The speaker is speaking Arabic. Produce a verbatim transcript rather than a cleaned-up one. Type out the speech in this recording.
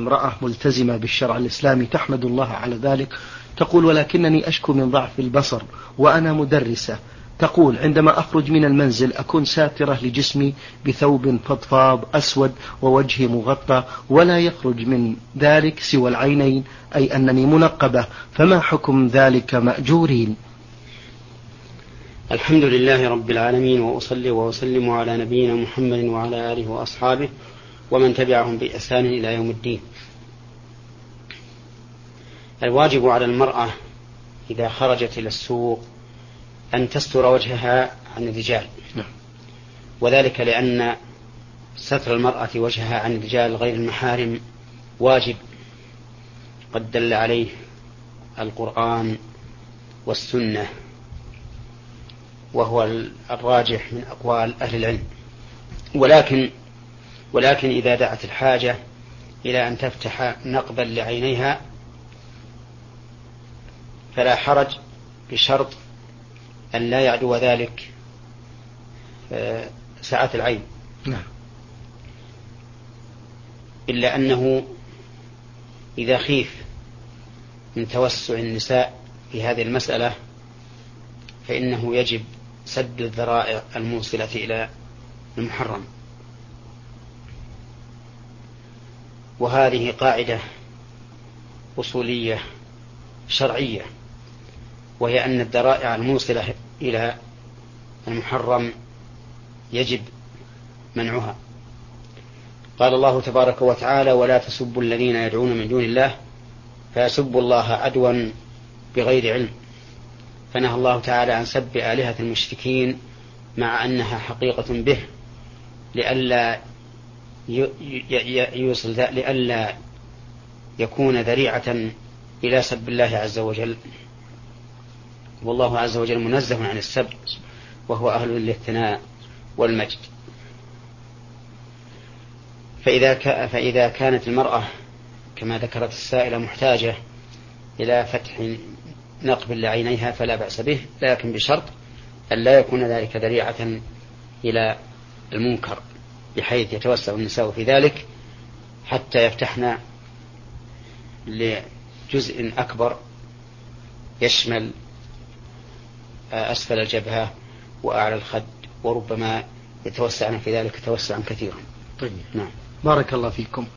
امرأة ملتزمة بالشرع الإسلامي تحمد الله على ذلك، تقول: ولكنني أشكو من ضعف البصر وأنا مدرسة. تقول: عندما أخرج من المنزل أكون ساترة لجسمي بثوب فضفاض أسود ووجهي مغطى، ولا يخرج من ذلك سوى العينين، أي أنني منقبة، فما حكم ذلك مأجورين؟ الحمد لله رب العالمين، وأصلي وأسلم على نبينا محمد وعلى آله وأصحابه ومن تبعهم بإحسان إلى يوم الدين. الواجب على المرأة إذا خرجت إلى السوق أن تستر وجهها عن الرجال، وذلك لأن ستر المرأة وجهها عن الرجال غير المحارم واجب، قد دل عليه القرآن والسنة، وهو الراجح من أقوال أهل العلم. ولكن ولكن إذا دعت الحاجة إلى أن تفتح نقبا لعينيها فلا حرج، بشرط أن لا يعدو ذلك سعة العين، إلا أنه إذا خيف من توسع النساء في هذه المسألة فإنه يجب سد الذرائع الموصلة إلى المحرم. وهذه قاعدة أصولية شرعية، وهي أن الذرائع الموصلة إلى المحرم يجب منعها. قال الله تبارك وتعالى: ولا تسبوا الذين يدعون من دون الله فيسبوا الله عدوا بغير علم. فنهى الله تعالى عن سب آلهة المشركين مع أنها حقيقة به، لئلا يوصل لئلا يكون ذريعة إلى سب الله عز وجل، والله عز وجل منزه عن السب وهو أهل للثناء والمجد. فإذا, ك... فإذا كانت المرأة كما ذكرت السائلة محتاجة إلى فتح نقب لعينيها فلا بأس به، لكن بشرط أن لا يكون ذلك ذريعة إلى المنكر بحيث يتوسع النساء في ذلك حتى يفتحن لجزء أكبر يشمل أسفل الجبهة وأعلى الخد، وربما يتوسعن في ذلك توسعا كثيرا. طيب. نعم. بارك الله فيكم.